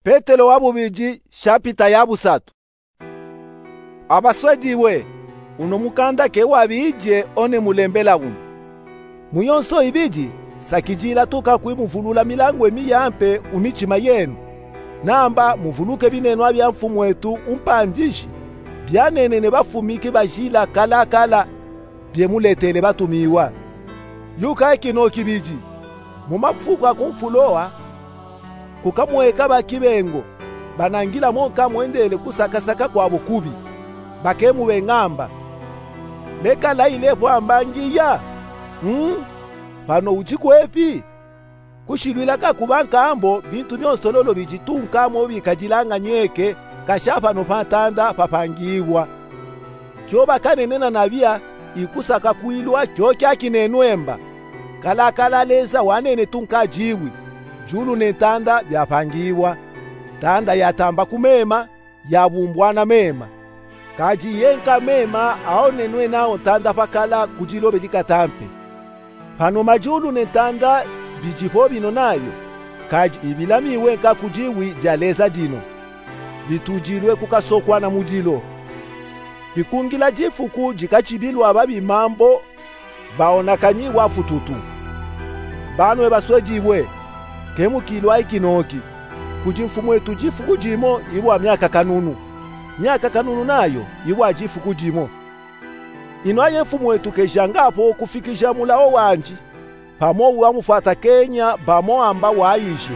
Petelo wabubiji shapita ya busatu. Abaswediwe uno mukanda ke wabije one mulembela uno. Muyonso ibiji sakijila tuka kuimuvulula milango emiyampe umichima yenu. Namba muvuluke binenwa bya mfumu wetu umpandishi. Byanenene bafumiki bajila kala byemuletele batumiwa. Yuka ekino kibiji. Mumapfuka kumfulowa kukamweka bakibengo banangila moka mwendele kusakasaka kwa bukubi bakemu bengamba leka lailepo ambangiya pano uchikwepi kushilwilaka kubanka ambo bintu byonsololo bijitunkamo bikajilanga nyeke kashapa no patanda papangiwa kyoba kanenena nabia ikusaka kuilwa kyo kyakinenwemba kala leza wanene tunkajiwi julu netanda byapangiwa tanda yatamba kumema yabumbwana mema kaji yenka mema aonenwe nao tanda pakala kujilobe likatampe pano majulu netanda bijipo bino nayo kaji ibilamiwe nka kujiwi jaleza dino bitujilwe kukasokwa na mujilo bikungila jifuku jikachibilwa babi mambo baonakanyiwa fututu banwe baswejiwe kemukilwa ikinoki kujimfumu wetu jifuku jimo iwa myaka kanunu nayo iwa jifuku jimo inwaye mfumu wetu kejangapo kufikisha mulao wanji pamo wamufata Kenya bamo amba waishe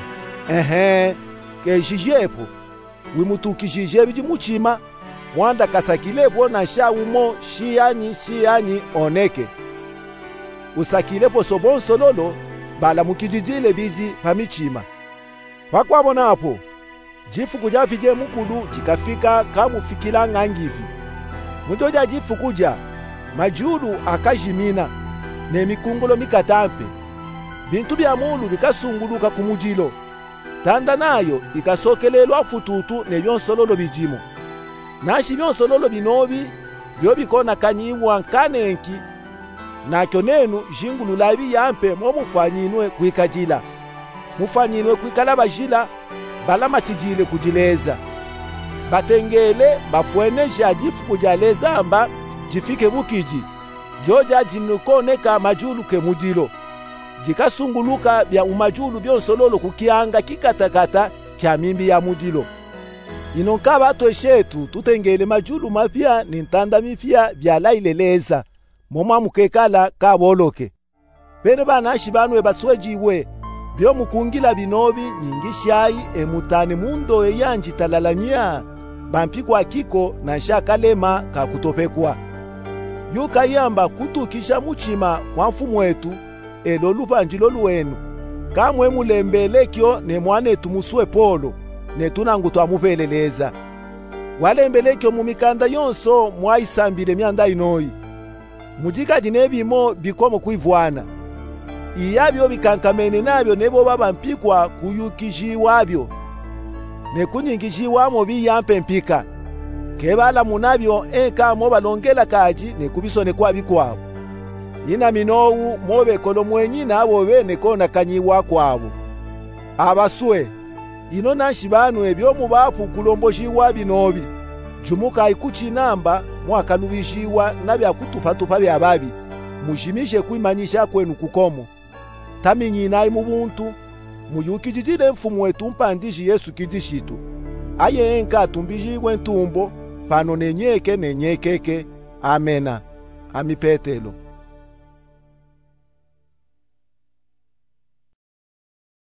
kejijepo wimutukishije bijimuchima mwanda kasakilepo na shaumo shiyani oneke usakilepo sobonsololo bala mukijijile biji pamichima pakwabona hapo jifuku javije mukulu jikafika kamufikila ngangivi mutoja jifukuja majulu akajimina ne mikungulo mikatampe bintu bya mulu bikasunguluka kumujilo tanda nayo ikasokelelwa fututu ne byonsololo bijimo nashi byonsololo binobi byo bikona kanyiwa nkanenki nakyo nenu jingululabi yampe momufanyinwe kwikajila mufanyinwe kwikala bajila bala machijile kujileza batengele bafwenesha jifuku jaleza amba jifike bukiji joja jinukoneka majulu ke mujilo jikasunguluka bya umajulu byonsololo kukianga kikatakata kya mimbi ya mujilo inonkaba tweshetu tutengele majulu mapya nintanda mipya bya laileleza moma mukekala kaboloke bene banashi banwe baswejiwe byo mukungila binobi nyingishayi emutane mundo eyanjitalalanya bampikwa kiko na shakalema kakutopekwa yuka yamba kutukisha muchima kwa mfumu wetu elo lupanjilo luwenu kamwe mulembelekyo ne mwane tumuswe polo ne tunangu twamupeleleza walembelekyo mumikanda yonso mwaisambile myanda inoyi mujikaji nebimo bikomo kuivwana iyabyo bikankamene nabyo nebo babampikwa kuyukijiwabyo ne kunyingijiwamo biyampe mpika kebala munabyo mo balongela kaji ne kubisone kwa bikwabo ina minowu mobe kolo mwenyi nabo bene kona kanyiwa kwabo abaswe ino nashibanu ebyo mubapu kulombojiwa binobi jumuka ikuchinamba mwakanubishiwa nabya kutupatupa bya babi mujimishe kuimanyisha kwenu kukomo taminyina imubuntu muyukijijile mfumu wetu mpandishi Yesu kijishitu aye enka tumbijigwe ntumbo pano nenyekeke amena amipetelo.